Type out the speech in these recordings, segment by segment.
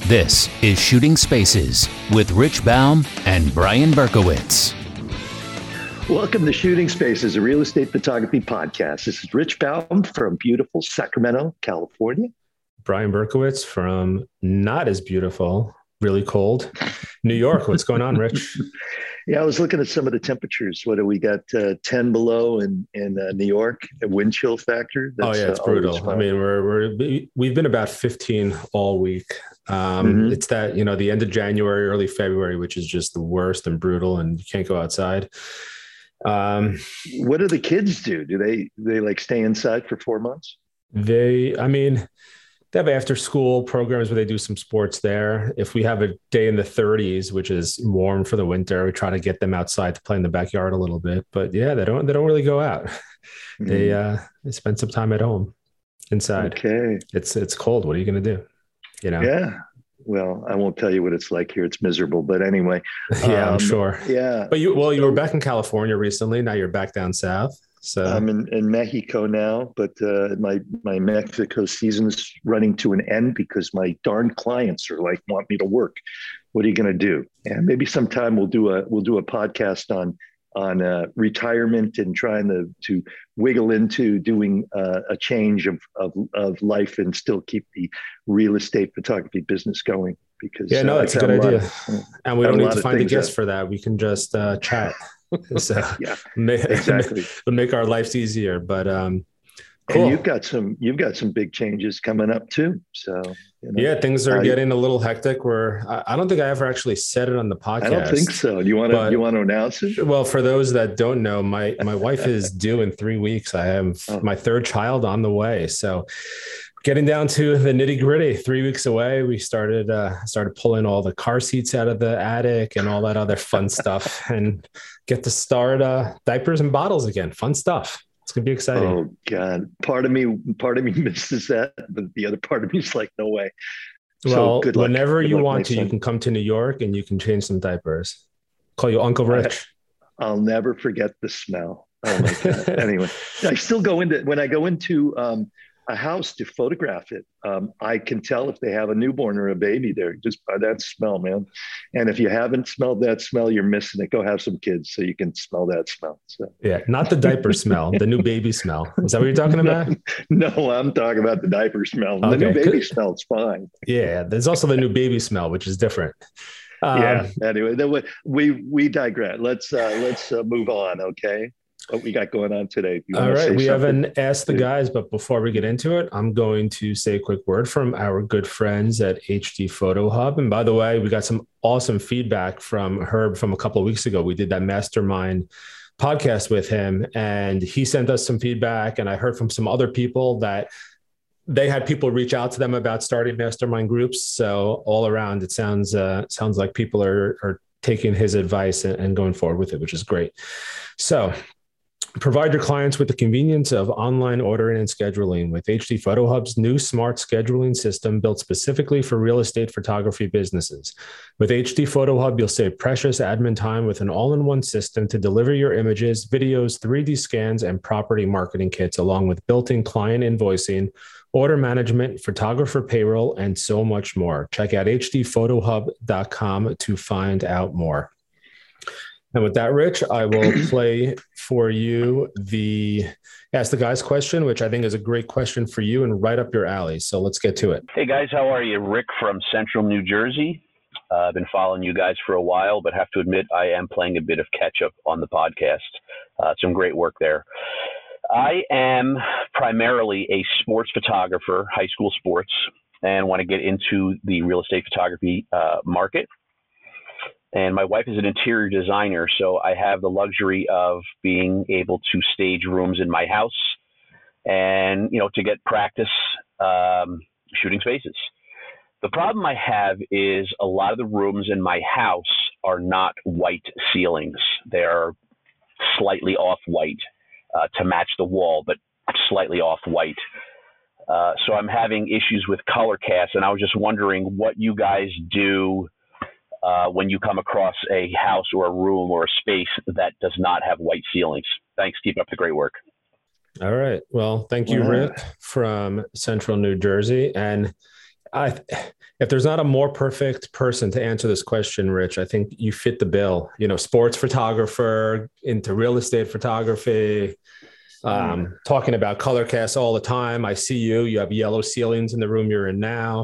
This is Shooting Spaces with Rich Baum and Brian Berkowitz. Welcome to Shooting Spaces, a real estate photography podcast. This is Rich Baum from beautiful Sacramento, California. Brian Berkowitz from not as beautiful, really cold New York. What's going on, Rich? Yeah, I was looking at some of the temperatures. What do we got? 10 below in New York, a wind chill factor. That's, it's brutal. I mean, we've been about 15 all week. It's that, the end of January, early February, which is just the worst and brutal, and you can't go outside. What do the kids do? Do they like stay inside for 4 months? They have after school programs where they do some sports there. If we have a day in the 30s, which is warm for the winter, we try to get them outside to play in the backyard a little bit. But yeah, they don't really go out. They spend some time at home inside. Okay. It's cold. What are you going to do? Yeah. Well, I won't tell you what it's like here. It's miserable. But anyway. Yeah, I'm sure. Yeah. But you were back in California recently. Now you're back down south. So I'm in Mexico now, but my Mexico season is running to an end because my darn clients are like, want me to work. What are you going to do? And maybe sometime we'll do a podcast on retirement and trying to wiggle into doing a change of life and still keep the real estate photography business going. Because it's a good idea. And we don't need to find a guest for that. We can just chat. So yeah, exactly. It'll make our lives easier. But cool. And you've got some big changes coming up too. So yeah, things are getting a little hectic. Where I don't think I ever actually said it on the podcast. I don't think so. You want to announce it? Well, for those that don't know, my wife is due in 3 weeks. I have my third child on the way. So getting down to the nitty gritty, 3 weeks away, we started pulling all the car seats out of the attic and all that other fun stuff, and get to start diapers and bottles again. Fun stuff. It's gonna be exciting. Oh God, part of me misses that, but the other part of me is like, no way. Well, so whenever you want to, you can come to New York and you can change some diapers. Call you Uncle Rich. I'll never forget the smell. Oh my God. Anyway, I still when I go into a house to photograph it, I can tell if they have a newborn or a baby there just by that smell, man. And if you haven't smelled that smell, you're missing it. Go have some kids so you can smell that smell. So. Yeah, not the diaper smell, the new baby smell. Is that what you're talking about? No, I'm talking about the diaper smell. The new baby smell is fine. Yeah, there's also the new baby smell, which is different. Anyway, we digress. Let's move on, okay? What we got going on today? All right. We haven't asked the guys, but before we get into it, I'm going to say a quick word from our good friends at HD Photo Hub. And by the way, we got some awesome feedback from Herb from a couple of weeks ago. We did that mastermind podcast with him, and he sent us some feedback. And I heard from some other people that they had people reach out to them about starting mastermind groups. So all around, it sounds like people are taking his advice and going forward with it, which is great. So provide your clients with the convenience of online ordering and scheduling with HD Photo Hub's new smart scheduling system built specifically for real estate photography businesses. With HD Photo Hub, you'll save precious admin time with an all-in-one system to deliver your images, videos, 3D scans, and property marketing kits, along with built-in client invoicing, order management, photographer payroll, and so much more. Check out hdphotohub.com to find out more. And with that, Rich, I will play for you the Ask the Guys question, which I think is a great question for you and right up your alley. So let's get to it. Hey, guys. How are you? Rick from Central New Jersey. I've been following you guys for a while, but have to admit I am playing a bit of catch-up on the podcast. Some great work there. I am primarily a sports photographer, high school sports, and want to get into the real estate photography market. And my wife is an interior designer, so I have the luxury of being able to stage rooms in my house and, to get practice shooting spaces. The problem I have is a lot of the rooms in my house are not white ceilings. They're slightly off-white to match the wall, but slightly off-white. So I'm having issues with color cast, and I was just wondering what you guys do when you come across a house or a room or a space that does not have white ceilings. Thanks. Keep up the great work. All right. Well, thank you, Rick from Central New Jersey. And I, if there's not a more perfect person to answer this question, Rich, I think you fit the bill. Sports photographer, into real estate photography, talking about color casts all the time. I see you have yellow ceilings in the room you're in now.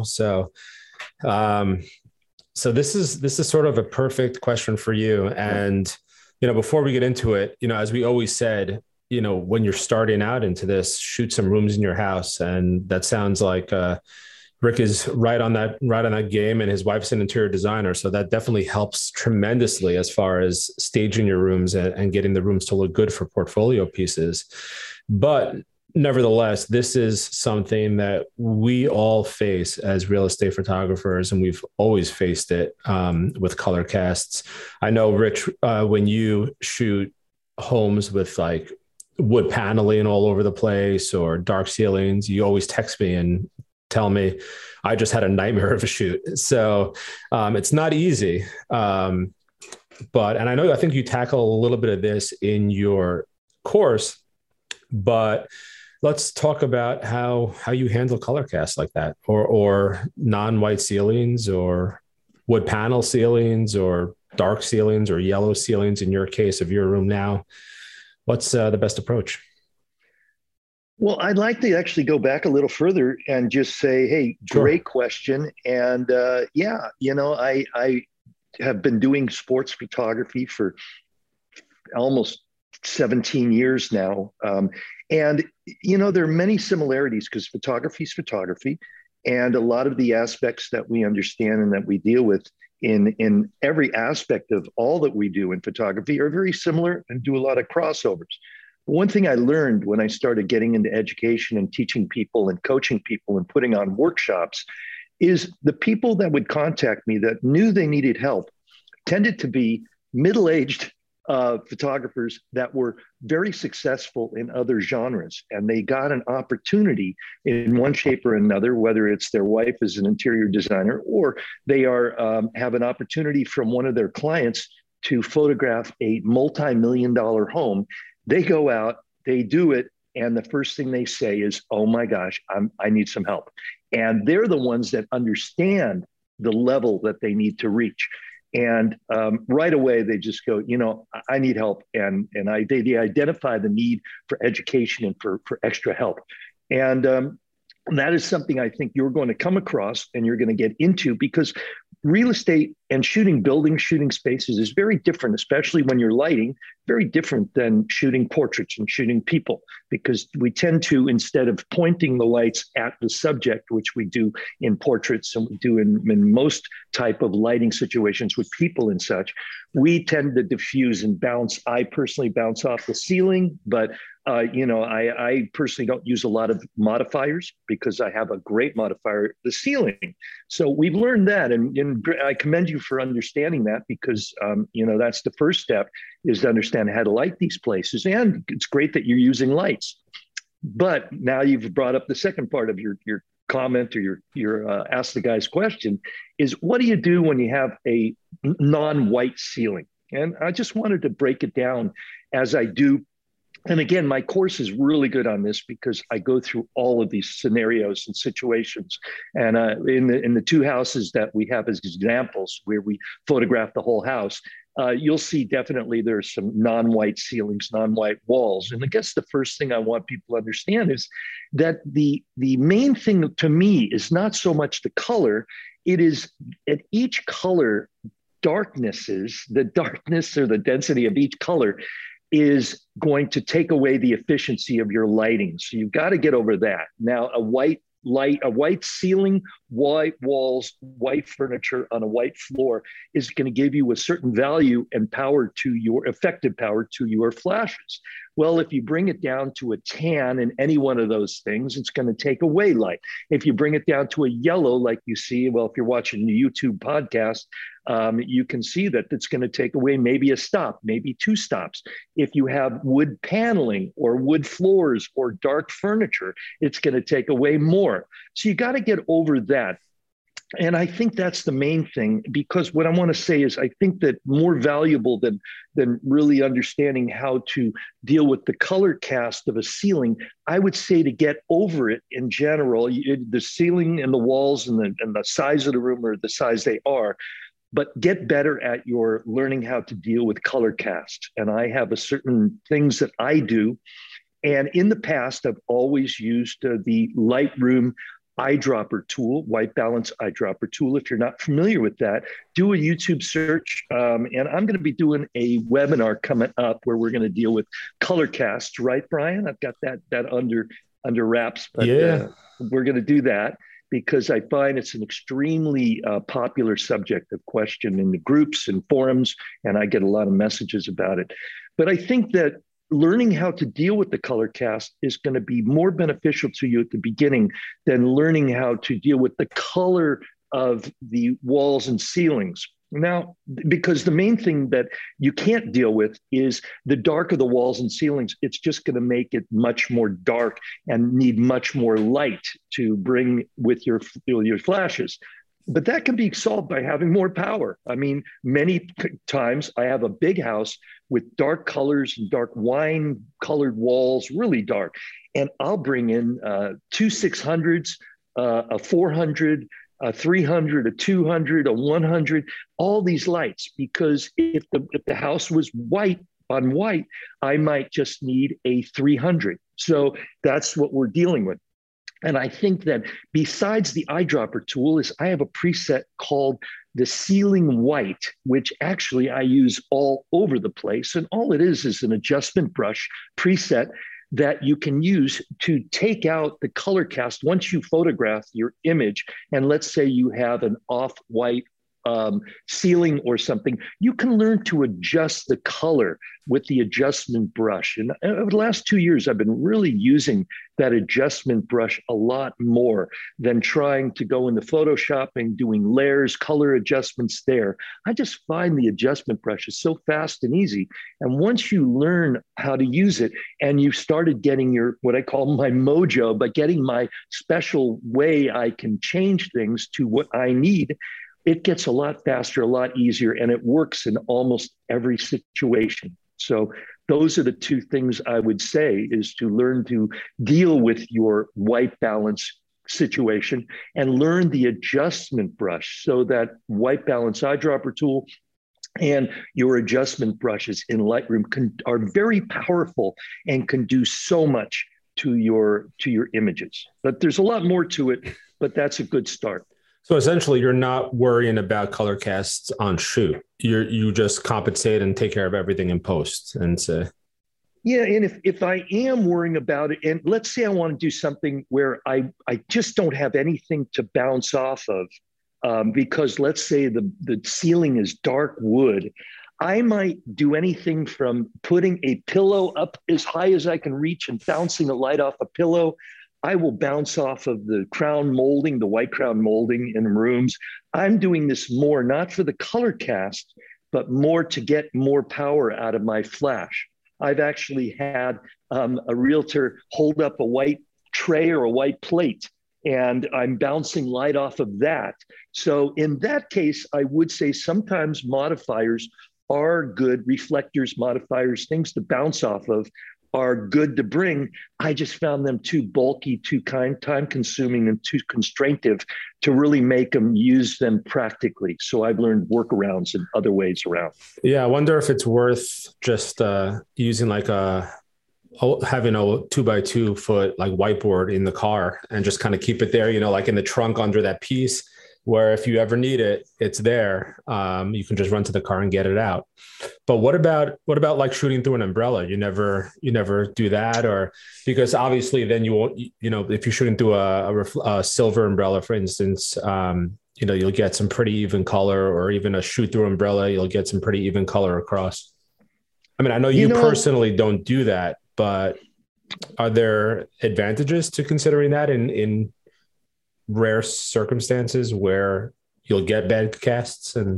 So this is sort of a perfect question for you. And, before we get into it, as we always said, when you're starting out into this, shoot some rooms in your house. And that sounds like, Rick is right on that game, and his wife's an interior designer. So that definitely helps tremendously as far as staging your rooms and getting the rooms to look good for portfolio pieces. But nevertheless, this is something that we all face as real estate photographers, and we've always faced it with color casts. I know, Rich, when you shoot homes with like wood paneling all over the place or dark ceilings, you always text me and tell me, I just had a nightmare of a shoot. So it's not easy. And I think you tackle a little bit of this in your course, but let's talk about how you handle color casts like that, or non-white ceilings, or wood panel ceilings, or dark ceilings, or yellow ceilings in your case of your room now. What's the best approach? Well, I'd like to actually go back a little further and just say, hey, great question. And I have been doing sports photography for almost 17 years now. And there are many similarities because photography is photography. And a lot of the aspects that we understand and that we deal with in every aspect of all that we do in photography are very similar and do a lot of crossovers. One thing I learned when I started getting into education and teaching people and coaching people and putting on workshops is the people that would contact me that knew they needed help tended to be middle-aged photographers that were very successful in other genres. And they got an opportunity in one shape or another, whether it's their wife is an interior designer or they have an opportunity from one of their clients to photograph a multi-million-dollar home. They go out, they do it, and the first thing they say is, oh my gosh, I need some help. And they're the ones that understand the level that they need to reach. And right away, they just go, I need help. And they identify the need for education and for extra help. And that is something I think you're going to come across and you're going to get into, because real estate and shooting buildings, shooting spaces is very different, especially when you're lighting, very different than shooting portraits and shooting people, because we tend to, instead of pointing the lights at the subject, which we do in portraits and we do in most type of lighting situations with people and such, we tend to diffuse and bounce. I personally bounce off the ceiling, but I personally don't use a lot of modifiers because I have a great modifier, the ceiling. So we've learned that, and I commend you for understanding that, because that's the first step, is to understand how to light these places. And it's great that you're using lights. But now you've brought up the second part of your comment, or your ask the guy's question, is what do you do when you have a non-white ceiling? And I just wanted to break it down as I do. And again, my course is really good on this because I go through all of these scenarios and situations. And in the two houses that we have as examples where we photograph the whole house, you'll see definitely there's some non-white ceilings, non-white walls. And I guess the first thing I want people to understand is that the main thing to me is not so much the color, it is at each color, the darkness or the density of each color is going to take away the efficiency of your lighting. So you've got to get over that. Now, a white ceiling, white walls, white furniture on a white floor is going to give you a certain value and power to your effective power to your flashes. Well, if you bring it down to a tan in any one of those things, it's going to take away light. If you bring it down to a yellow, like you see, well, if you're watching the YouTube podcast, you can see that it's going to take away maybe a stop, maybe two stops. If you have wood paneling or wood floors or dark furniture, it's going to take away more. So you got to get over that. And I think that's the main thing, because what I want to say is I think that more valuable than really understanding how to deal with the color cast of a ceiling, I would say to get over it in general. The ceiling and the walls and the size of the room are the size they are, but get better at your learning how to deal with color cast. And I have a certain things that I do. And in the past, I've always used the Lightroom eyedropper tool, white balance eyedropper tool. If you're not familiar with that, do a YouTube search. And I'm going to be doing a webinar coming up where we're going to deal with color cast, right, Brian? I've got that under wraps, but we're going to do that because I find it's an extremely popular subject of question in the groups and forums, and I get a lot of messages about it. But I think that learning how to deal with the color cast is going to be more beneficial to you at the beginning than learning how to deal with the color of the walls and ceilings. Now, because the main thing that you can't deal with is the dark of the walls and ceilings. It's just going to make it much more dark and need much more light to bring with your flashes. But that can be solved by having more power. I mean, many times I have a big house with dark colors and dark wine colored walls, really dark. And I'll bring in two 600s, a 400, a 300, a 200, a 100, all these lights, because if the house was white on white, I might just need a 300. So that's what we're dealing with. And I think that besides the eyedropper tool is I have a preset called the ceiling white, which actually I use all over the place. And all it is an adjustment brush preset that you can use to take out the color cast once you photograph your image. And let's say you have an off-white ceiling or something, you can learn to adjust the color with the adjustment brush. And over the last 2 years, I've been really using that adjustment brush a lot more than trying to go into Photoshop and doing layers, color adjustments there. I just find the adjustment brush is so fast and easy. And once you learn how to use it and you started getting your, what I call my mojo, but getting my special way I can change things to what I need, it gets a lot faster, a lot easier, and it works in almost every situation. So those are the two things I would say, is to learn to deal with your white balance situation and learn the adjustment brush. So that white balance eyedropper tool and your adjustment brushes in Lightroom are very powerful and can do so much to your images. But there's a lot more to it, but that's a good start. So essentially, you're not worrying about color casts on shoot. You just compensate and take care of everything in post. And so, yeah, and if I am worrying about it, and let's say I want to do something where I just don't have anything to bounce off of, because let's say the ceiling is dark wood, I might do anything from putting a pillow up as high as I can reach and bouncing a light off a pillow. I will bounce off of the crown molding, the white crown molding in rooms. I'm doing this more, not for the color cast, but more to get more power out of my flash. I've actually had a realtor hold up a white tray or a white plate, and I'm bouncing light off of that. So in that case, I would say sometimes modifiers are good, reflectors, modifiers, things to bounce off of, are good to bring. I just found them too bulky, too time consuming, and too constraintive to really make them use them practically. So I've learned workarounds and other ways around. Yeah, I wonder if it's worth just using like having a 2x2 foot like whiteboard in the car and just kind of keep it there, like in the trunk under that piece, where if you ever need it, it's there. You can just run to the car and get it out. But what about like shooting through an umbrella? You never do that, or because obviously then you won't, if you're shooting through a silver umbrella, for instance, you'll get some pretty even color, or even a shoot through umbrella, you'll get some pretty even color across. I mean, I know you personally don't do that, but are there advantages to considering that in rare circumstances where you'll get bad casts? And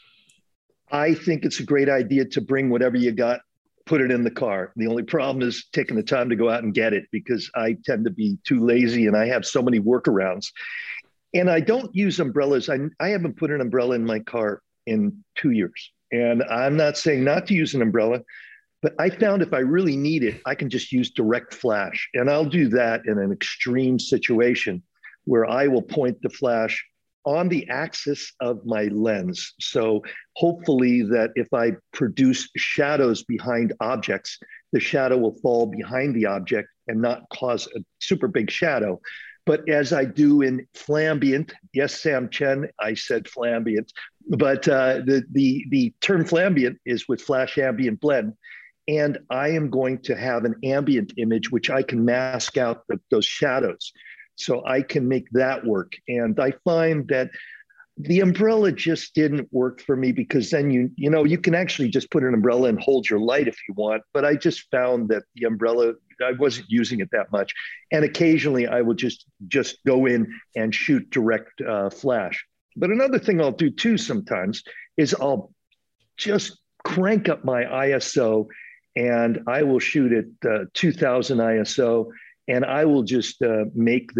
I think it's a great idea to bring whatever you got, put it in the car. The only problem is taking the time to go out and get it, because I tend to be too lazy and I have so many workarounds. And I don't use umbrellas. I haven't put an umbrella in my car in 2 years. And I'm not saying not to use an umbrella, but I found if I really need it, I can just use direct flash. And I'll do that in an extreme situation where I will point the flash on the axis of my lens. So hopefully that if I produce shadows behind objects, the shadow will fall behind the object and not cause a super big shadow. But as I do in flambient, yes, Sam Chen, I said flambient, but the term flambient is with flash ambient blend. And I am going to have an ambient image, which I can mask out those shadows. So I can make that work. And I find that the umbrella just didn't work for me because then you can actually just put an umbrella and hold your light if you want. But I just found that the umbrella, I wasn't using it that much. And occasionally I will just go in and shoot direct flash. But another thing I'll do too sometimes is I'll just crank up my ISO and I will shoot at 2000 ISO. And I will just make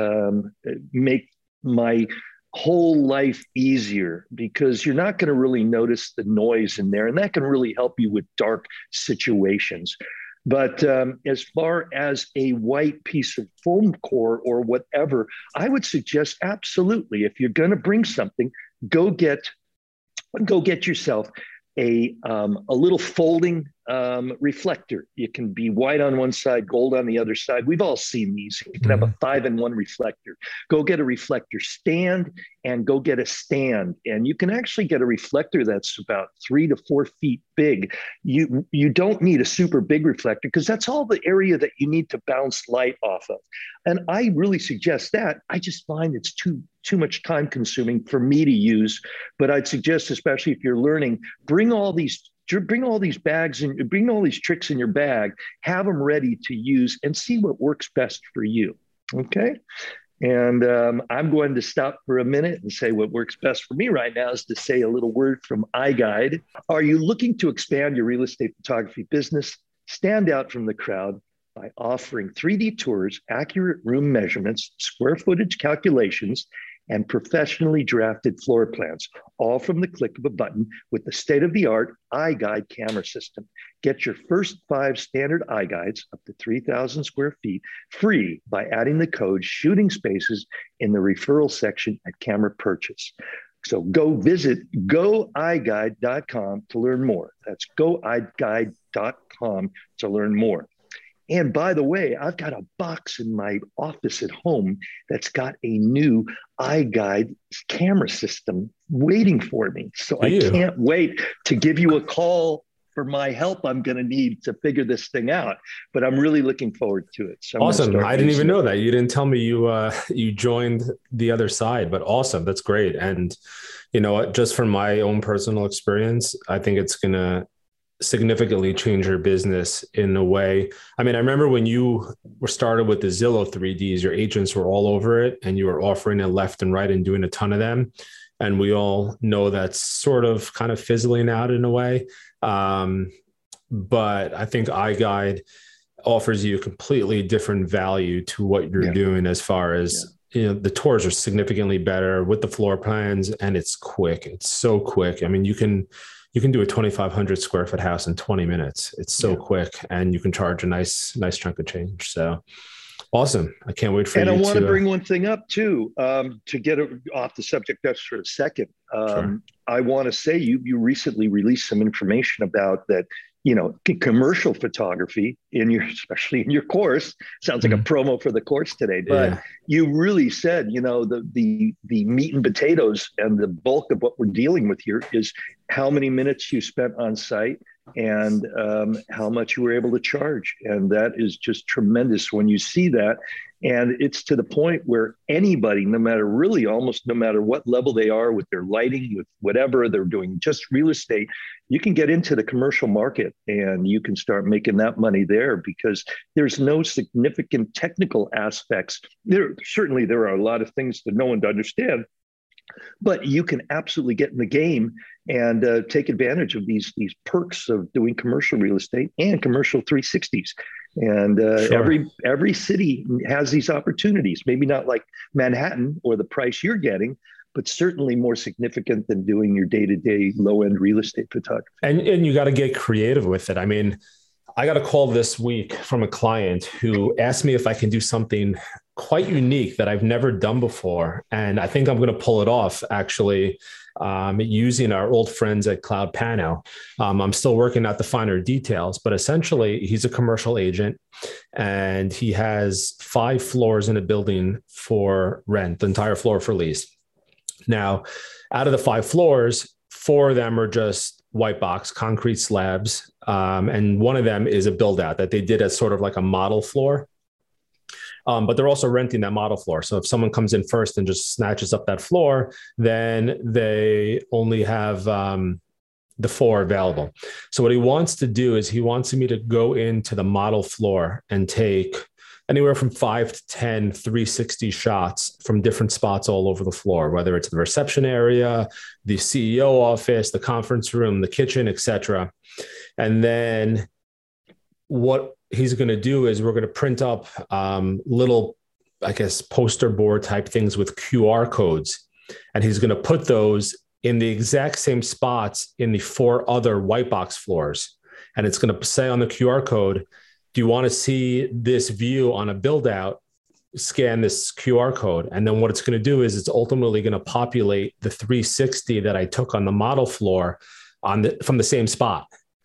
my whole life easier because you're not going to really notice the noise in there. And that can really help you with dark situations. But as far as a white piece of foam core or whatever, I would suggest absolutely, if you're going to bring something, go get yourself a little folding reflector. It can be white on one side, gold on the other side. We've all seen these. You can have a 5-in-1 reflector. Go get a reflector stand and go get a stand. And you can actually get a reflector that's about 3 to 4 feet big. You don't need a super big reflector because that's all the area that you need to bounce light off of. And I really suggest that. I just find it's too much time consuming for me to use. But I'd suggest, especially if you're learning, bring all these bags and bring all these tricks in your bag, have them ready to use and see what works best for you. Okay. And I'm going to stop for a minute and say what works best for me right now is to say a little word from iGuide. Are you looking to expand your real estate photography business? Stand out from the crowd by offering 3D tours, accurate room measurements, square footage calculations, and professionally drafted floor plans, all from the click of a button with the state-of-the-art iGuide camera system. Get your first 5 standard iGuides up to 3,000 square feet free by adding the code Shooting Spaces in the referral section at camera purchase. So go visit goiguide.com to learn more. That's goiguide.com to learn more. And by the way, I've got a box in my office at home that's got a new iGuide camera system waiting for me. So I can't wait to give you a call for my help I'm going to need to figure this thing out. But I'm really looking forward to it. So awesome. I didn't even know that. You didn't tell me you joined the other side, but awesome. That's great. And you know what, just from my own personal experience, I think it's going to significantly change your business in a way. I mean, I remember when you were started with the Zillow 3Ds, your agents were all over it and you were offering it left and right and doing a ton of them. And we all know that's sort of kind of fizzling out in a way. But I think iGuide offers you a completely different value to what you're doing as far as, you know, the tours are significantly better with the floor plans and it's quick. It's so quick. I mean, you can do a 2,500 square foot house in 20 minutes. It's so quick and you can charge a nice chunk of change. So awesome. I can't wait for you to. And I want to bring one thing up too, to get off the subject just for a second. Sure. I want to say you recently released some information about that, you know, commercial photography especially in your course. Sounds like a promo for the course today, but you really said, you know, the meat and potatoes and the bulk of what we're dealing with here is how many minutes you spent on site and how much you were able to charge. And that is just tremendous when you see that. And it's to the point where anybody, no matter what level they are with their lighting, with whatever they're doing, just real estate, you can get into the commercial market and you can start making that money there because there's no significant technical aspects. There are a lot of things that no one to understand, but you can absolutely get in the game and take advantage of these perks of doing commercial real estate and commercial 360s. And Sure. every city has these opportunities, maybe not like Manhattan or the price you're getting, but certainly more significant than doing your day-to-day low-end real estate photography. And you got to get creative with it. I mean, I got a call this week from a client who asked me if I can do something quite unique that I've never done before. And I think I'm going to pull it off actually, using our old friends at Cloud Pano. I'm still working out the finer details, but essentially he's a commercial agent and he has 5 floors in a building for rent, the entire floor for lease. Now, out of the 5 floors, 4 of them are just white box concrete slabs. And one of them is a build out that they did as sort of like a model floor. But they're also renting that model floor. So if someone comes in first and just snatches up that floor, then they only have the 4 available. So what he wants to do is he wants me to go into the model floor and take anywhere from 5 to 10 360 shots from different spots all over the floor, whether it's the reception area, the CEO office, the conference room, the kitchen, etc. And then what he's going to do is we're going to print up little, I guess, poster board type things with QR codes. And he's going to put those in the exact same spots in the 4 other white box floors. And it's going to say on the QR code, do you want to see this view on a build out? Scan this QR code. And then what it's going to do is it's ultimately going to populate the 360 that I took on the model floor from the same spot.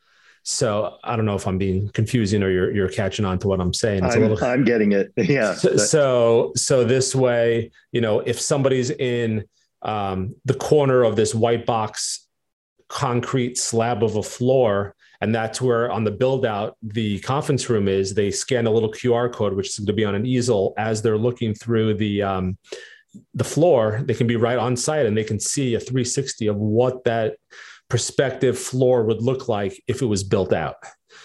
So I don't know if I'm being confusing or you're catching on to what I'm saying. I'm getting it. Yeah. So this way, if somebody's in the corner of this white box concrete slab of a floor, and that's where on the build out, the conference room is, they scan a little QR code, which is going to be on an easel as they're looking through the floor. They can be right on site and they can see a 360 of what that prospective floor would look like if it was built out.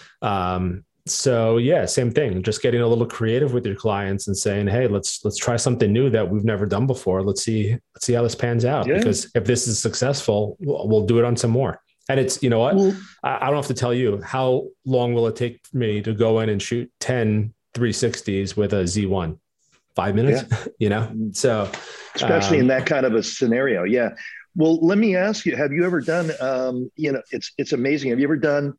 So yeah, same thing, just getting a little creative with your clients and saying, hey, let's try something new that we've never done before. Let's see how this pans out. Yeah. Because if this is successful, we'll do it on some more. And it's, you know what, I don't have to tell you, how long will it take me to go in and shoot 10 360s with a Z1? 5 minutes, So especially in that kind of a scenario. Yeah. Well, let me ask you, have you ever done, it's amazing. Have you ever done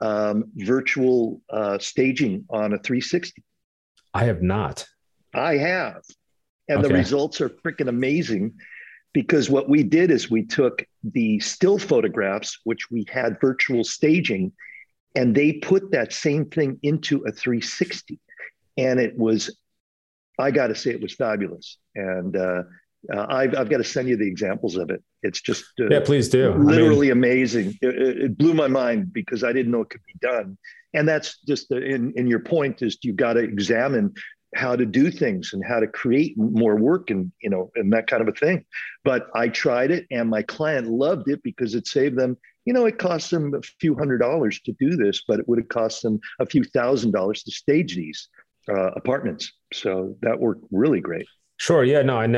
virtual staging on a 360? I have not. I have. And the results are freaking amazing, because what we did is we took the still photographs, which we had virtual staging, and they put that same thing into a 360. And it was, I got to say, it was fabulous. And I've got to send you the examples of it. It's just please do. Literally amazing. It blew my mind because I didn't know it could be done. And that's just in your point is you've got to examine how to do things and how to create more work and that kind of a thing. But I tried it and my client loved it because it saved them. It cost them a few $100s to do this, but it would have cost them a few $1,000s to stage these apartments. So that worked really great. Sure. Yeah. No, I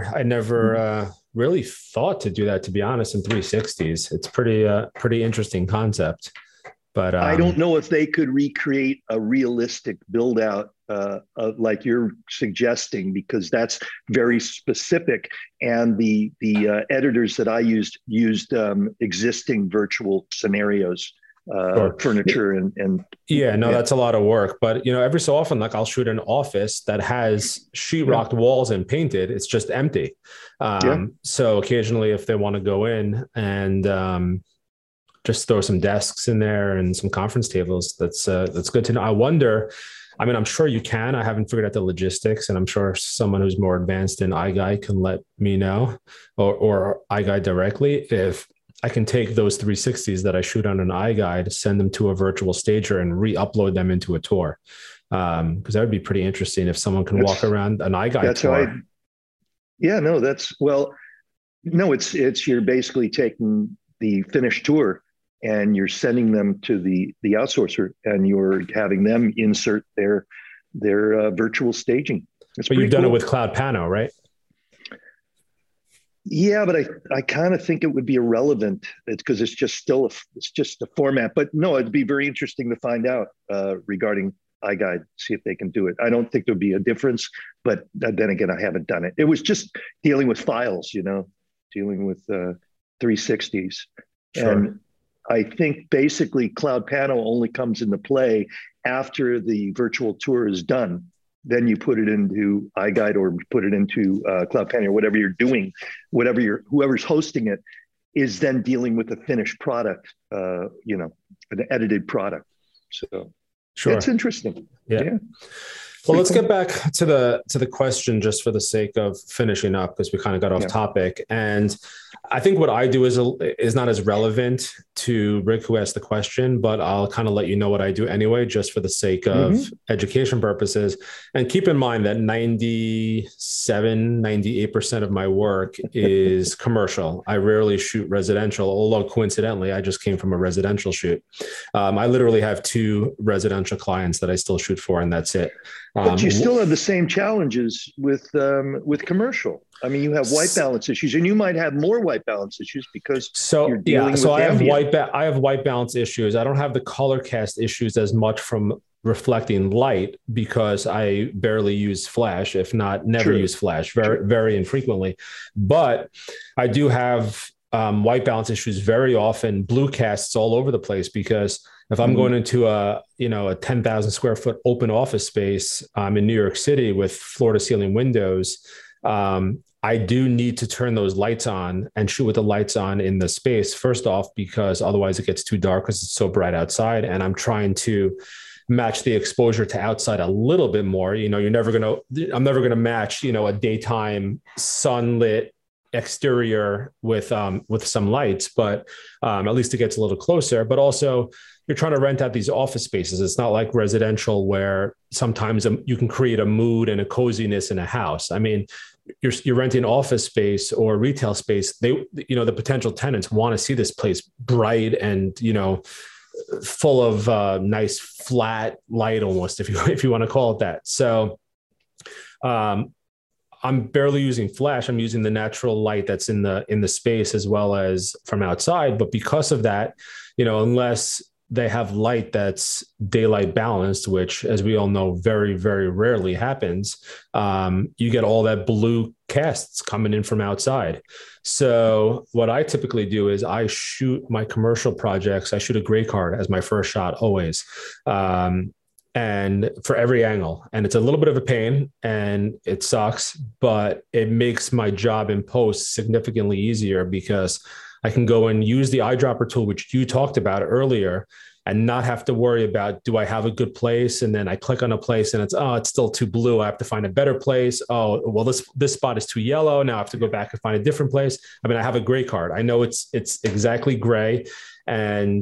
never really thought to do that, to be honest, in 360s. It's pretty interesting concept. But I don't know if they could recreate a realistic build out like you're suggesting, because that's very specific. And the editors that I used existing virtual scenarios, furniture and that's a lot of work. But every so often, like I'll shoot an office that has sheetrocked walls and painted, it's just empty. So occasionally, if they want to go in and just throw some desks in there and some conference tables, that's good to know. I wonder, I'm sure you can. I haven't figured out the logistics, and I'm sure someone who's more advanced in iGuide can let me know, or iGuide directly, if I can take those 360s that I shoot on an iGuide, send them to a virtual stager and re-upload them into a tour. Because that would be pretty interesting if someone can walk around an iGuide tour. It's you're basically taking the finished tour and you're sending them to the outsourcer and you're having them insert their virtual staging. But you've done it with Cloud Pano, right? Yeah, but I kind of think it would be irrelevant. It's because it's just a format. But no, it'd be very interesting to find out regarding iGuide, see if they can do it. I don't think there'll be a difference, but then again, I haven't done it. It was just dealing with files, dealing with 360s. Sure. And I think basically Cloud Panel only comes into play after the virtual tour is done. Then you put it into iGuide or put it into Cloud Panel or whatever you're doing, whoever's hosting it is then dealing with the finished product, an edited product. So sure. It's interesting. Yeah. Well, let's get back to the question just for the sake of finishing up, because we kind of got off topic. And I think what I do is not as relevant to Rick, who asked the question, but I'll kind of let you know what I do anyway, just for the sake of education purposes. And keep in mind that 98% of my work is commercial. I rarely shoot residential, although coincidentally, I just came from a residential shoot. I literally have 2 residential clients that I still shoot for, and that's it. But you still have the same challenges with commercial. I mean, you have white balance issues, and you might have more white balance issues because you're dealing with ambient. I have white balance issues. I don't have the color cast issues as much from reflecting light because I barely use flash, if not never use flash, very infrequently. But I do have white balance issues very often, blue casts all over the place, because if I'm going into a 10,000 square foot open office space in New York City with floor to ceiling windows, I do need to turn those lights on and shoot with the lights on in the space. First off, because otherwise it gets too dark because it's so bright outside. And I'm trying to match the exposure to outside a little bit more. I'm never going to match, a daytime sunlit exterior with some lights, but at least it gets a little closer. But also, you're trying to rent out these office spaces. It's not like residential where sometimes you can create a mood and a coziness in a house. I mean, you're renting office space or retail space. The potential tenants want to see this place bright and, full of nice flat light almost, if you want to call it that. So I'm barely using flash. I'm using the natural light that's in the space as well as from outside. But because of that, unless they have light that's daylight balanced, which, as we all know, very, very rarely happens, you get all that blue casts coming in from outside. So what I typically do is I shoot my commercial projects. I shoot a gray card as my first shot always. And for every angle, and it's a little bit of a pain and it sucks, but it makes my job in post significantly easier because I can go and use the eyedropper tool, which you talked about earlier, and not have to worry about, do I have a good place? And then I click on a place and it's still too blue. I have to find a better place. Oh, well, this spot is too yellow. Now I have to go back and find a different place. I mean, I have a gray card. I know it's exactly gray. And,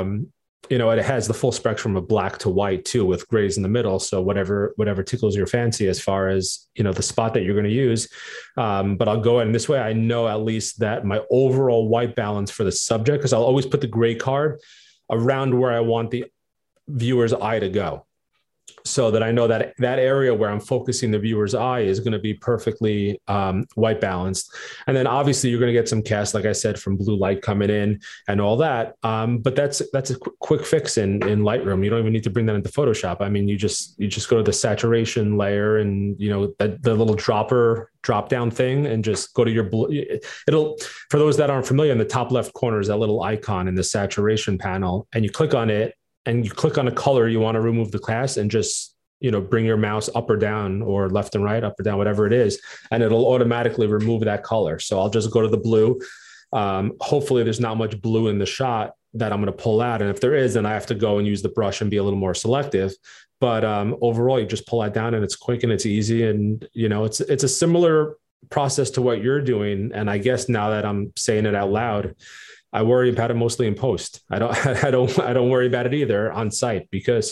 it has the full spectrum of black to white too, with grays in the middle. So whatever tickles your fancy as far as, the spot that you're going to use. But I'll go in this way. I know at least that my overall white balance for the subject, because I'll always put the gray card around where I want the viewer's eye to go, so that I know that area where I'm focusing the viewer's eye is going to be perfectly white balanced. And then obviously you're going to get some cast, like I said, from blue light coming in and all that. But that's a quick fix in Lightroom. You don't even need to bring that into Photoshop. I mean, you just go to the saturation layer and, the little drop down thing, and just go to your blue. For those that aren't familiar, in the top left corner is that little icon in the saturation panel, and you click on it, and you click on a color you want to remove the cast, and just, bring your mouse up or down, or left and right, up or down, whatever it is, and it'll automatically remove that color. So I'll just go to the blue. Hopefully there's not much blue in the shot that I'm going to pull out. And if there is, then I have to go and use the brush and be a little more selective. But overall, you just pull that down, and it's quick and it's easy. And, it's a similar process to what you're doing. And I guess now that I'm saying it out loud, I worry about it mostly in post. I don't worry about it either on site, because,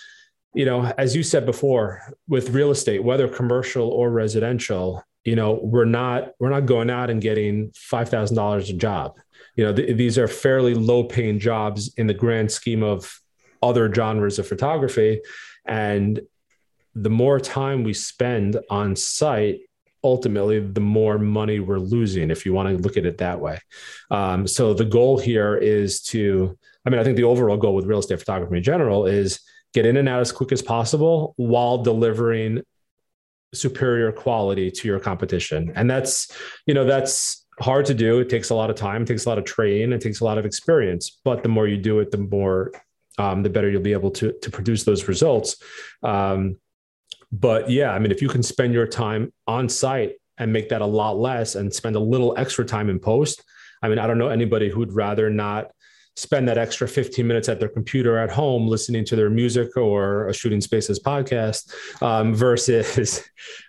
as you said before, with real estate, whether commercial or residential, we're not going out and getting $5,000 a job. These are fairly low paying jobs in the grand scheme of other genres of photography. And the more time we spend on site, ultimately, the more money we're losing, if you want to look at it that way. So the goal here is I think the overall goal with real estate photography in general is get in and out as quick as possible while delivering superior quality to your competition. And that's hard to do. It takes a lot of time, it takes a lot of training, it takes a lot of experience, but the more you do it, the more, the better you'll be able to produce those results. But yeah, I mean, if you can spend your time on site and make that a lot less and spend a little extra time in post, I mean, I don't know anybody who'd rather not spend that extra 15 minutes at their computer at home listening to their music or a Shooting Spaces podcast versus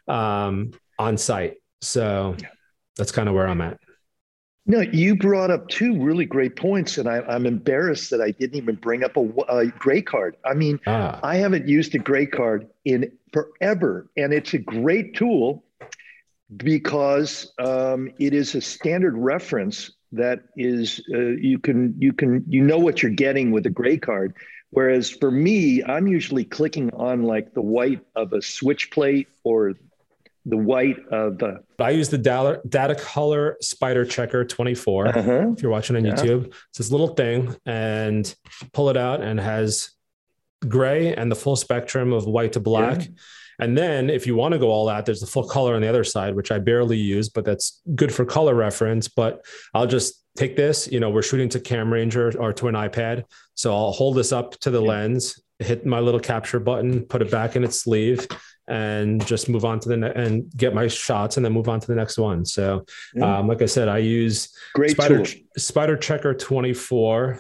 on site. So that's kind of where I'm at. No, you brought up two really great points, and I'm embarrassed that I didn't even bring up a gray card. I mean, I haven't used a gray card in forever, and it's a great tool because it is a standard reference that is you know what you're getting with a gray card. Whereas for me, I'm usually clicking on like the white of a switch plate or the white of I use the Datacolor Spider Checker 24. If you're watching on YouTube, it's this little thing, and pull it out and has gray and the full spectrum of white to black. And then if you want to go all out, there's the full color on the other side, which I barely use, but that's good for color reference. But I'll just take this, we're shooting to Cam Ranger or to an iPad. So I'll hold this up to the lens, hit my little capture button, put it back in its sleeve, and just move on to and get my shots and then move on to the next one. So like I said, I use Spider Checker 24.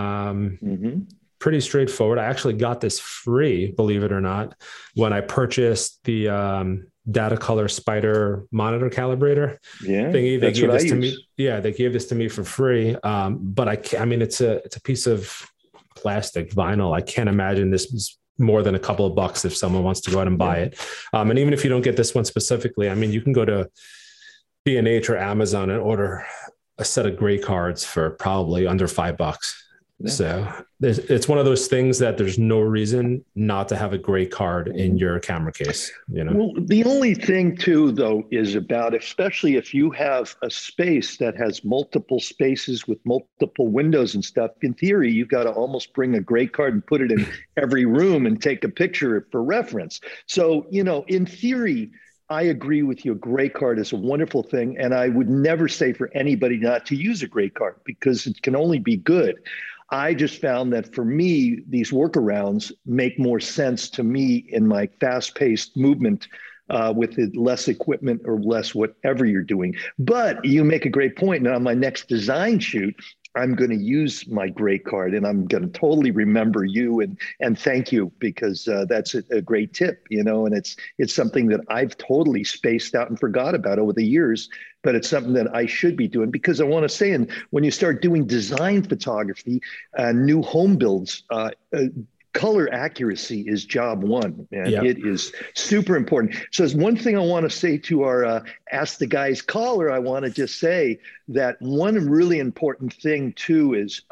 Pretty straightforward. I actually got this free, believe it or not, when I purchased the Datacolor Spider monitor calibrator thingy. They gave this to me. Yeah, they gave this to me for free. But I mean, it's a piece of plastic vinyl. I can't imagine this was more than a couple of bucks if someone wants to go out and buy it. And even if you don't get this one specifically, I mean, you can go to B&H or Amazon and order a set of gray cards for probably under $5. So it's one of those things that there's no reason not to have a gray card in your camera case. Well, the only thing too, though, is about, especially if you have a space that has multiple spaces with multiple windows and stuff, in theory, you've got to almost bring a gray card and put it in every room and take a picture for reference. So, in theory, I agree with you. A gray card is a wonderful thing. And I would never say for anybody not to use a gray card because it can only be good. I just found that for me, these workarounds make more sense to me in my fast-paced movement with less equipment or less whatever you're doing. But you make a great point. And on my next design shoot, I'm going to use my gray card and I'm going to totally remember you and thank you because that's a great tip, and it's something that I've totally spaced out and forgot about over the years, but it's something that I should be doing because I want to say, and when you start doing design photography, new home builds, color accuracy is job one, and it is super important. So there's one thing I want to say to our Ask the Guys caller. I want to just say that one really important thing too is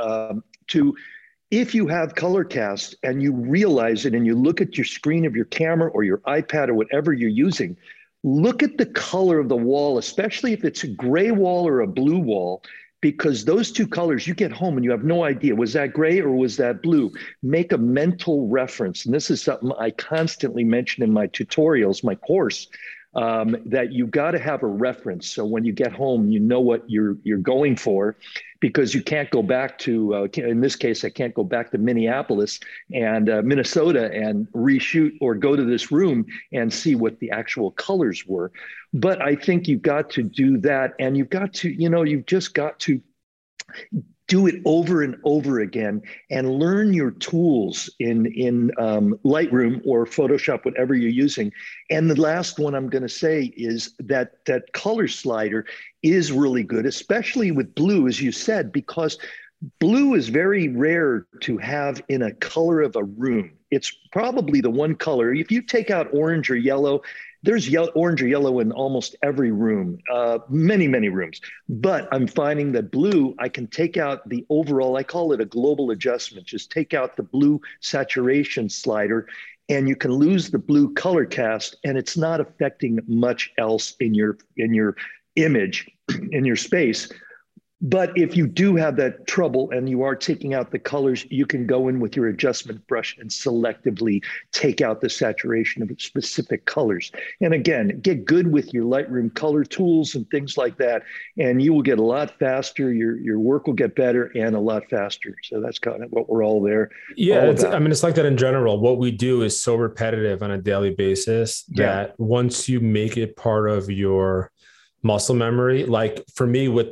if you have ColorCast and you realize it and you look at your screen of your camera or your iPad or whatever you're using, look at the color of the wall, especially if it's a gray wall or a blue wall, because those two colors, you get home and you have no idea, was that gray or was that blue? Make a mental reference. And this is something I constantly mention in my tutorials, my course, that you got to have a reference. So when you get home, you know what you're going for, because you can't go back to, in this case, I can't go back to Minneapolis and Minnesota and reshoot or go to this room and see what the actual colors were. But I think you've got to do that. And you've got to, you've just got to do it over and over again and learn your tools in Lightroom or Photoshop, whatever you're using. And the last one I'm going to say is that color slider is really good, especially with blue, as you said, because blue is very rare to have in a color of a room. It's probably the one color. If you take out orange or yellow, there's orange or yellow in almost every room, many, many rooms. But I'm finding that blue, I can take out the overall, I call it a global adjustment, just take out the blue saturation slider and you can lose the blue color cast and it's not affecting much else in your image, in your space. But if you do have that trouble and you are taking out the colors, you can go in with your adjustment brush and selectively take out the saturation of specific colors. And again, get good with your Lightroom color tools and things like that, and you will get a lot faster. Your work will get better and a lot faster. So that's kind of what we're all there. Yeah, it's like that in general. What we do is so repetitive on a daily basis that once you make it part of your muscle memory, like for me with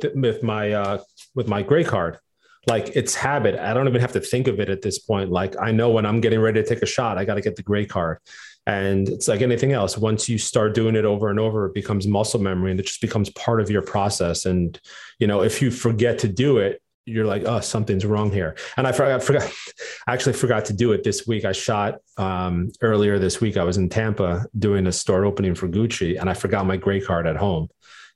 my gray card, like it's habit. I don't even have to think of it at this point. Like I know when I'm getting ready to take a shot, I got to get the gray card. And it's like anything else. Once you start doing it over and over, it becomes muscle memory and it just becomes part of your process. And, if you forget to do it, you're like, oh, something's wrong here. And I actually forgot to do it this week. I shot earlier this week. I was in Tampa doing a store opening for Gucci and I forgot my gray card at home.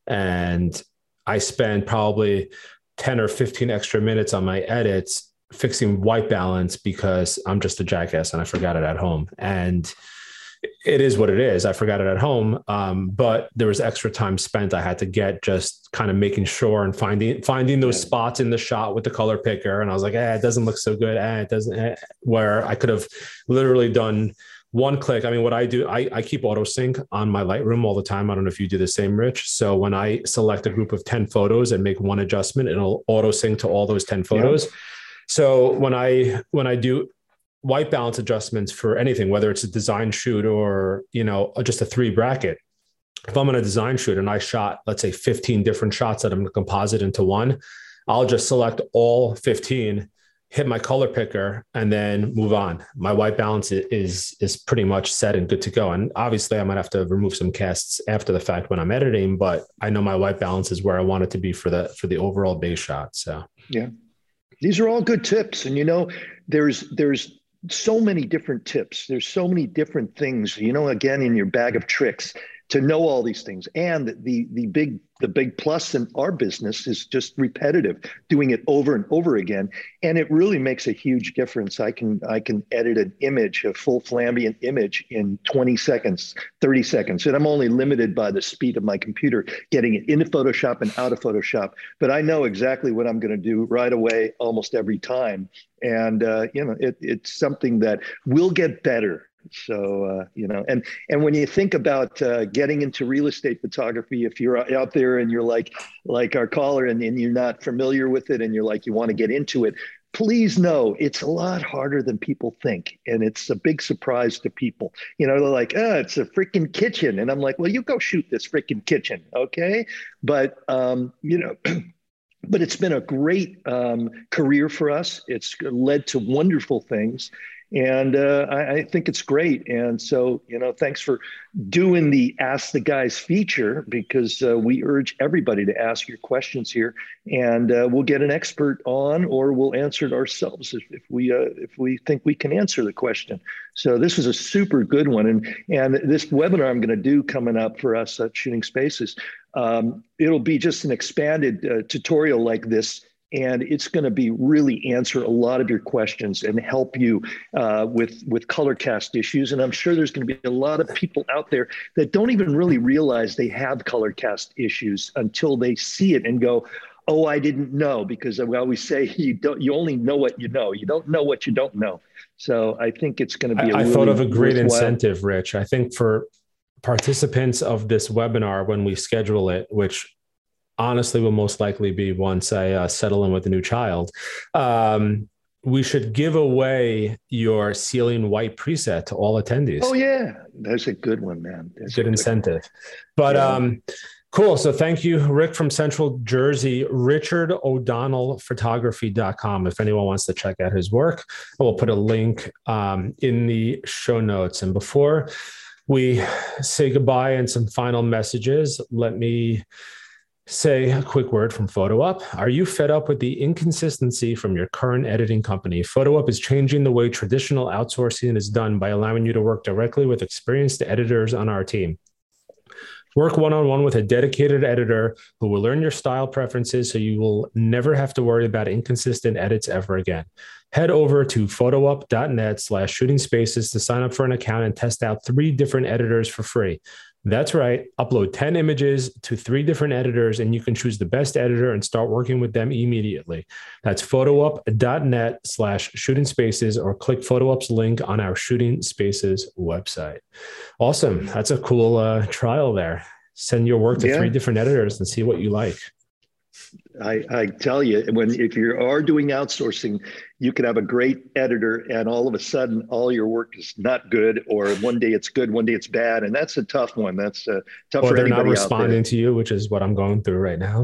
And I spent probably 10 or 15 extra minutes on my edits fixing white balance because I'm just a jackass and I forgot it at home. And it is what it is. I forgot it at home. But there was extra time spent I had to get just kind of making sure and finding those spots in the shot with the color picker. And I was like, it doesn't look so good. It doesn't, where I could have literally done one click. I mean, what I do, I keep auto sync on my Lightroom all the time. I don't know if you do the same, Rich. So when I select a group of 10 photos and make one adjustment, it'll auto sync to all those 10 photos. Yep. So when I do white balance adjustments for anything, whether it's a design shoot or, just a 3 bracket, if I'm on a design shoot and I shot, let's say 15 different shots that I'm going to composite into one, I'll just select all 15, hit my color picker, and then move on. My white balance is pretty much set and good to go. And obviously I might have to remove some casts after the fact when I'm editing, but I know my white balance is where I want it to be for the overall base shot. So, yeah, these are all good tips. And, there's so many different tips. There's so many different things, again, in your bag of tricks to know all these things. And the big plus in our business is just repetitive, doing it over and over again. And it really makes a huge difference. I can edit an image, a full Flambiant image, in 20 seconds, 30 seconds. And I'm only limited by the speed of my computer, getting it into Photoshop and out of Photoshop. But I know exactly what I'm going to do right away almost every time. And, it's something that will get better. So, and when you think about getting into real estate photography, if you're out there and you're like our caller and you're not familiar with it and you're like, you want to get into it, please know it's a lot harder than people think. And it's a big surprise to people. They're like, it's a freaking kitchen. And I'm like, well, you go shoot this freaking kitchen. Okay. But, but it's been a great career for us. It's led to wonderful things. And I think it's great. And so, thanks for doing the Ask the Guys feature, because we urge everybody to ask your questions here, and we'll get an expert on, or we'll answer it ourselves if we think we can answer the question. So this is a super good one. And this webinar I'm going to do coming up for us at Shooting Spaces, it'll be just an expanded tutorial like this. And it's going to be really answer a lot of your questions and help you with color cast issues. And I'm sure there's going to be a lot of people out there that don't even really realize they have color cast issues until they see it and go, oh, I didn't know, because we always say you only know what you know. You don't know what you don't know. So I think it's going to be I thought of a great incentive, Rich. I think for participants of this webinar, when we schedule it, which honestly will most likely be once I settle in with a new child, we should give away your Ceiling White preset to all attendees. Oh yeah, that's a good one, man. That's good incentive. But cool. So thank you, Rick from Central Jersey. RichardO'DonnellPhotography.com if anyone wants to check out his work. I will put a link in the show notes. And before we say goodbye and some final messages, let me say a quick word from PhotoUp. Are you fed up with the inconsistency from your current editing company? PhotoUp is changing the way traditional outsourcing is done by allowing you to work directly with experienced editors on our team. Work one-on-one with a dedicated editor who will learn your style preferences so you will never have to worry about inconsistent edits ever again. Head over to photoup.net/shooting spaces to sign up for an account and test out 3 different editors for free. That's right. Upload 10 images to 3 different editors, and you can choose the best editor and start working with them immediately. That's photoup.net/shooting spaces, or click PhotoUp's link on our Shooting Spaces website. Awesome. That's a cool trial there. Send your work to 3 different editors and see what you like. I tell you, if you are doing outsourcing, you can have a great editor and all of a sudden all your work is not good, or one day it's good, one day it's bad. And that's a tough one. That's tough for anybody out there. Or they're not responding to you, which is what I'm going through right now.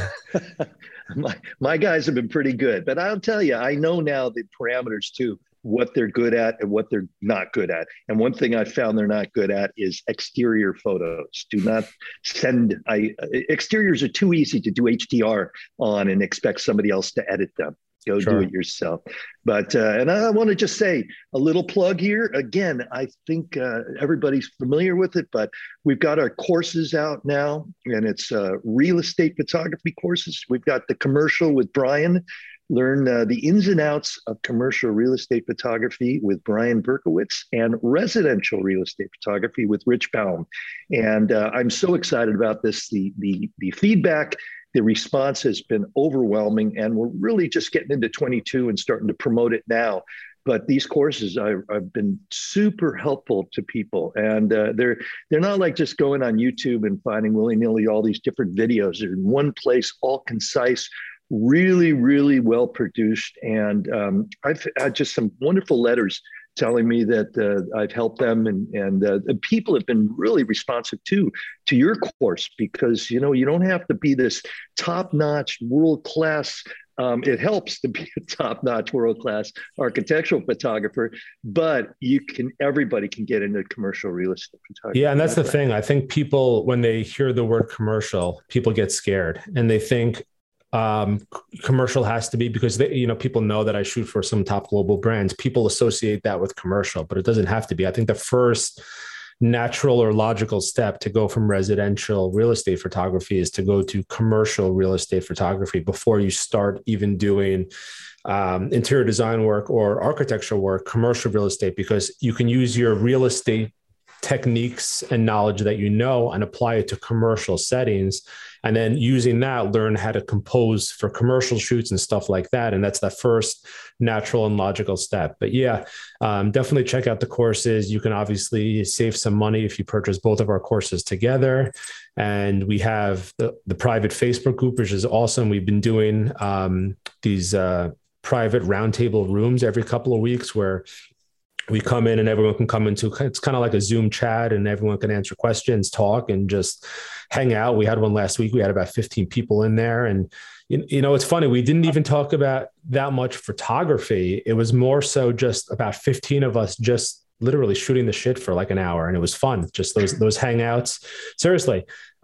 My guys have been pretty good, but I'll tell you, I know now the parameters too, what they're good at and what they're not good at. And one thing I found they're not good at is exterior photos. Do not send, exteriors are too easy to do HDR on and expect somebody else to edit them. Go do it yourself. But, and I want to just say a little plug here. Again, I think everybody's familiar with it, but we've got our courses out now, and it's real estate photography courses. We've got the commercial with Brian. Learn the ins and outs of commercial real estate photography with Brian Berkowitz, and residential real estate photography with Rich Baum. And I'm so excited about this. The feedback, the response has been overwhelming, and we're really just getting into 22 and starting to promote it now. But these courses have been super helpful to people, and they're not like just going on YouTube and finding willy-nilly all these different videos. They're in one place, all concise, really, really well produced. And I've had just some wonderful letters telling me that I've helped them, and people have been really responsive to your course, because, you know, you don't have to be this top-notch, world-class. It helps to be a top-notch, world-class architectural photographer, but everybody can get into commercial real estate photography. Yeah, and that's the thing. I think people, when they hear the word commercial, people get scared, and they think commercial has to be, because people know that I shoot for some top global brands. People associate that with commercial, but it doesn't have to be. I think the first natural or logical step to go from residential real estate photography is to go to commercial real estate photography before you start even doing interior design work or architectural work. Commercial real estate, because you can use your real estate techniques and knowledge that you know and apply it to commercial settings, and then using that, learn how to compose for commercial shoots and stuff like that. And that's the first natural and logical step. But yeah, definitely check out the courses. You can obviously save some money if you purchase both of our courses together. And we have the private Facebook group, which is awesome. We've been doing these private roundtable rooms every couple of weeks, where we come in and everyone can come into, it's kind of like a Zoom chat, and everyone can answer questions, talk, and just hang out. We had one last week. We had about 15 people in there. And, it's funny. We didn't even talk about that much photography. It was more so just about 15 of us just literally shooting the shit for like an hour. And it was fun. Just those hangouts. Seriously.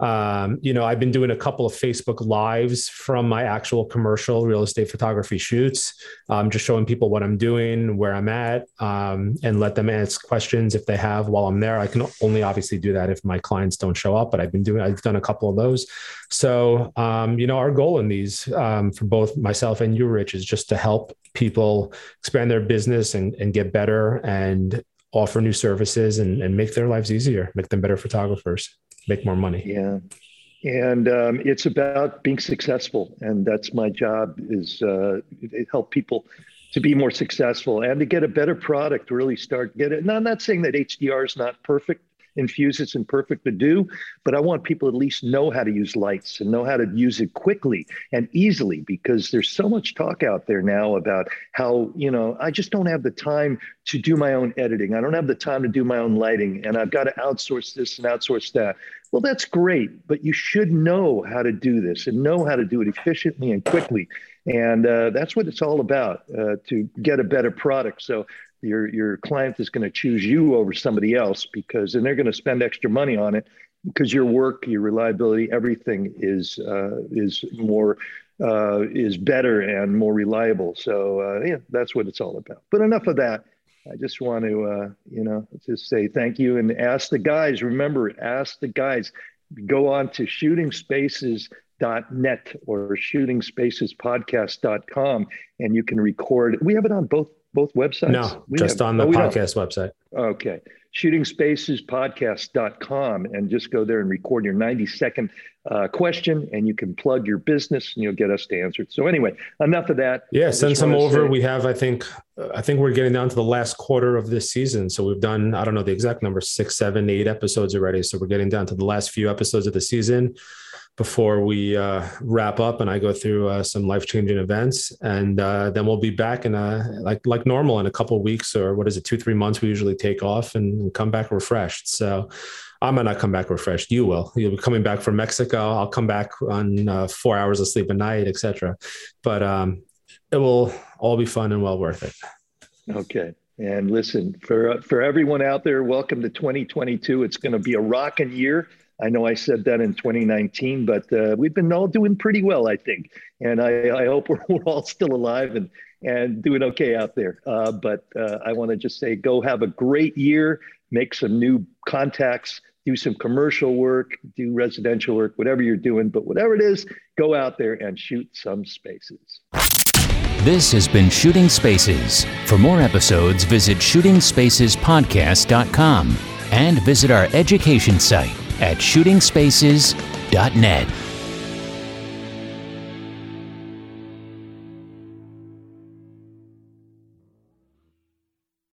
I've been doing a couple of Facebook Lives from my actual commercial real estate photography shoots, just showing people what I'm doing, where I'm at, and let them ask questions if they have while I'm there. I can only obviously do that if my clients don't show up, but I've done a couple of those. So, our goal in these, for both myself and you, Rich, is just to help people expand their business and get better, and offer new services and make their lives easier, make them better photographers, make more money. Yeah. And it's about being successful. And that's my job, is help people to be more successful and to get a better product, really get it. And I'm not saying that HDR is not perfect. Infuse isn't perfect to do, but I want people at least know how to use lights and know how to use it quickly and easily, because there's so much talk out there now about how, I just don't have the time to do my own editing. I don't have the time to do my own lighting, and I've got to outsource this and outsource that. Well, that's great, but you should know how to do this and know how to do it efficiently and quickly. And that's what it's all about, to get a better product. So your client is going to choose you over somebody else, and they're going to spend extra money on it, because your work, your reliability, everything is better and more reliable. So that's what it's all about. But enough of that. I just want to just say thank you, and ask the guys. Remember, ask the guys. Go on to shootingspaces.net or shootingspacesPodcast.com, and you can record. We have it on both websites? No, just on the podcast website. Okay. shootingspacespodcast.com, and just go there and record your 90-second question, and you can plug your business and you'll get us to answer it. So anyway, enough of that. Yeah, send some over. We have, I think we're getting down to the last quarter of this season. So we've done, I don't know the exact number, 6, 7, 8 episodes already. So we're getting down to the last few episodes of the season before we wrap up and I go through some life-changing events. And then we'll be back in like normal in a couple of weeks, or 2-3 months we usually take off and come back refreshed. So I might not come back refreshed. You will. You'll be coming back from Mexico. I'll come back on 4 hours of sleep a night, etc. But it will all be fun and well worth it. Okay. And listen, for everyone out there, welcome to 2022. It's going to be a rocking year. I know I said that in 2019, but we've been all doing pretty well, I think. And I hope we're all still alive and doing okay out there. But I want to just say, go have a great year, make some new contacts, do some commercial work, do residential work, whatever you're doing. But whatever it is, go out there and shoot some spaces. This has been Shooting Spaces. For more episodes, visit shootingspacespodcast.com and visit our education site at shootingspaces.net.